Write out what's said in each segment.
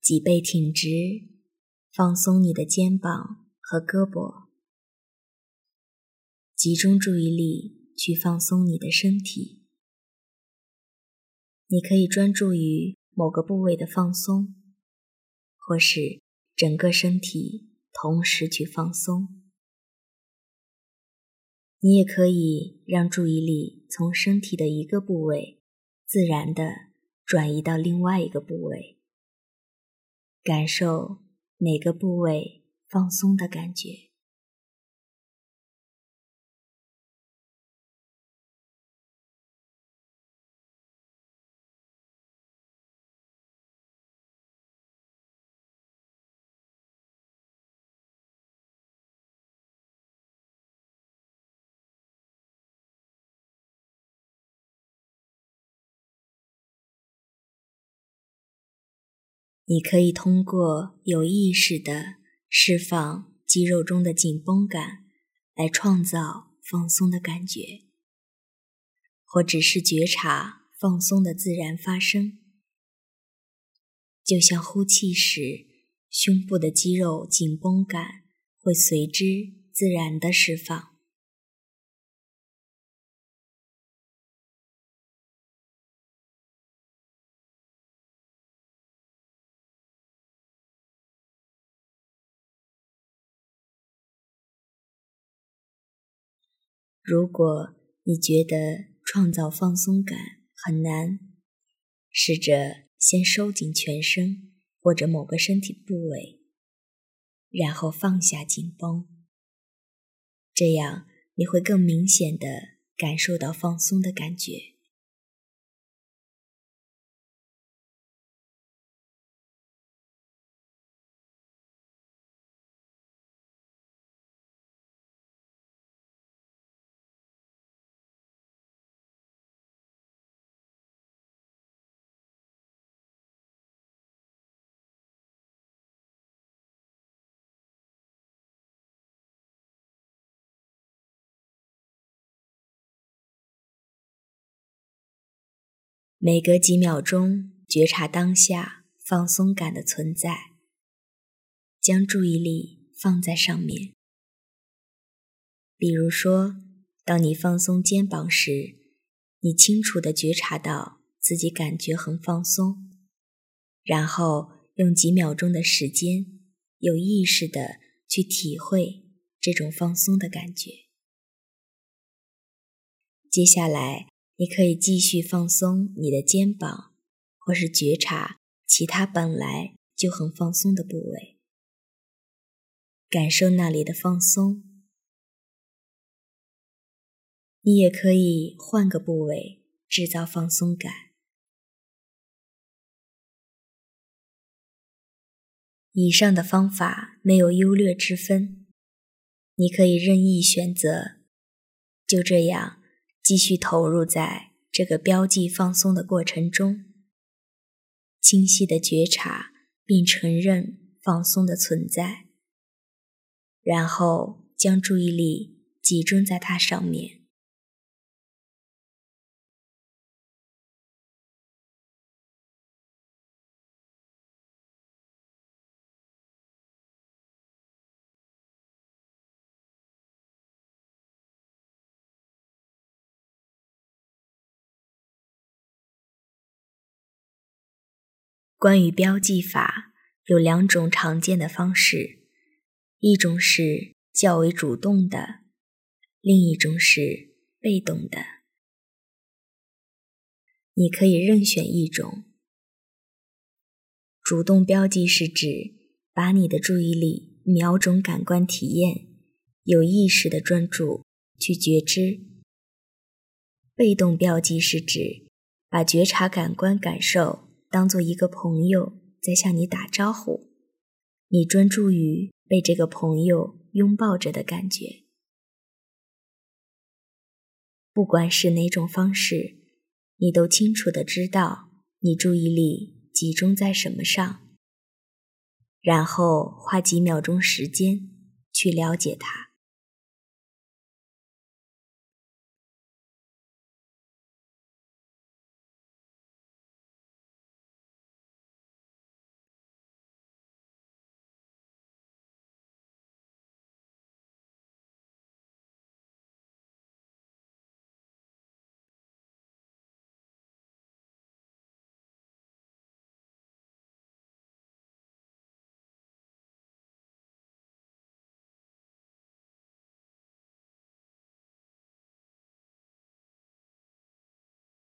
脊背挺直，放松你的肩膀和胳膊，集中注意力去放松你的身体。你可以专注于某个部位的放松，或是整个身体同时去放松。你也可以让注意力从身体的一个部位自然地转移到另外一个部位，感受每个部位放松的感觉。你可以通过有意识地释放肌肉中的紧绷感来创造放松的感觉，或只是觉察放松的自然发生，就像呼气时胸部的肌肉紧绷感会随之自然地释放。如果你觉得创造放松感很难，试着先收紧全身或者某个身体部位，然后放下紧绷，这样你会更明显地感受到放松的感觉。每隔几秒钟觉察当下放松感的存在，将注意力放在上面。比如说，当你放松肩膀时，你清楚地觉察到自己感觉很放松，然后用几秒钟的时间，有意识地去体会这种放松的感觉。接下来，你可以继续放松你的肩膀，或是觉察其他本来就很放松的部位，感受那里的放松。你也可以换个部位制造放松感。以上的方法没有优劣之分，你可以任意选择，就这样继续投入在这个标记放松的过程中，清晰地觉察并承认放松的存在，然后将注意力集中在它上面。关于标记法，有2种常见的方式，一种是较为主动的，另一种是被动的。你可以任选一种。主动标记是指把你的注意力瞄准感官体验，有意识的专注去觉知。被动标记是指把觉察感官感受当作一个朋友在向你打招呼，你专注于被这个朋友拥抱着的感觉。不管是哪种方式，你都清楚地知道你注意力集中在什么上，然后花几秒钟时间去了解它。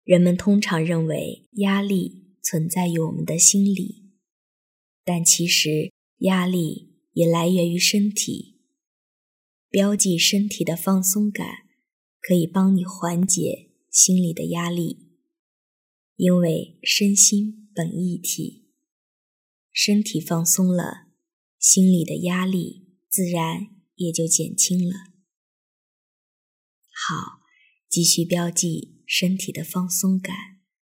人们通常认为压力存在于我们的心里，但其实压力也来源于身体。标记身体的放松感，可以帮你缓解心理的压力，因为身心本一体，身体放松了，心里的压力自然也就减轻了。好，继续标记身体的放松感。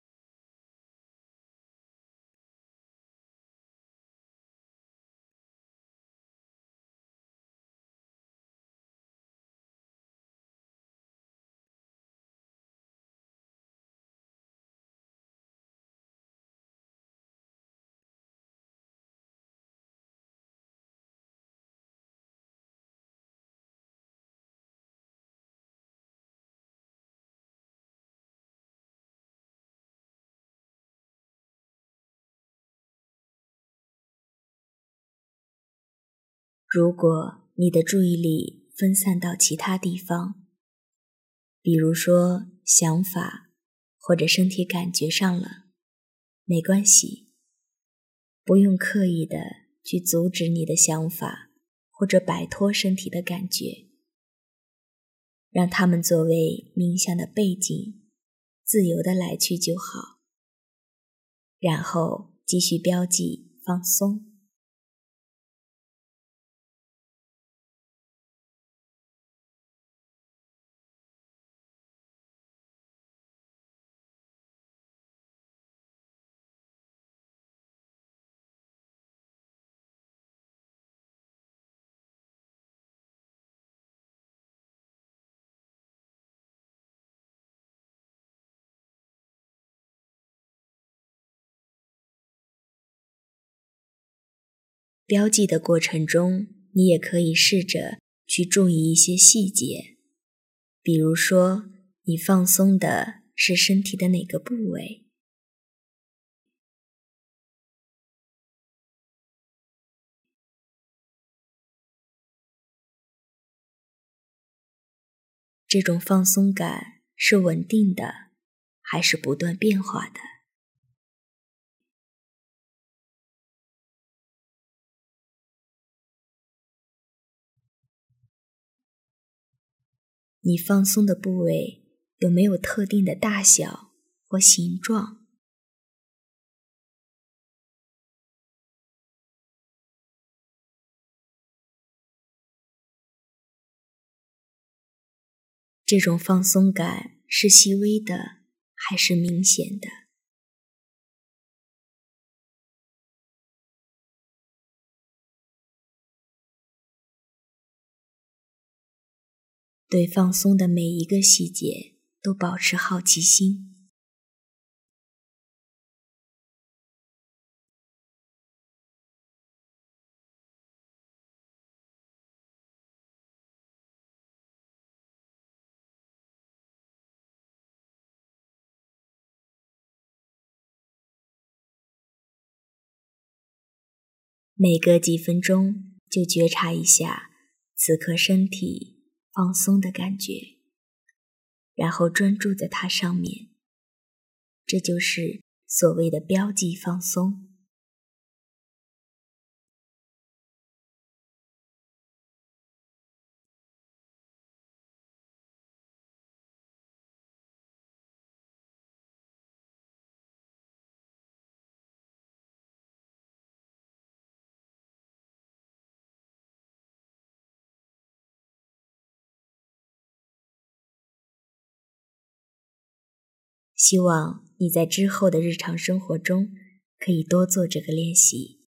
如果你的注意力分散到其他地方，比如说想法或者身体感觉上了，没关系，不用刻意的去阻止你的想法或者摆脱身体的感觉，让它们作为冥想的背景，自由的来去就好。然后继续标记放松。标记的过程中，你也可以试着去注意一些细节，比如说你放松的是身体的哪个部位，这种放松感是稳定的，还是不断变化的？你放松的部位有没有特定的大小或形状？这种放松感是细微的，还是明显的？对放松的每一个细节都保持好奇心。每隔几分钟就觉察一下此刻身体放松的感觉，然后专注在它上面，这就是所谓的标记放松。希望你在之后的日常生活中可以多做这个练习。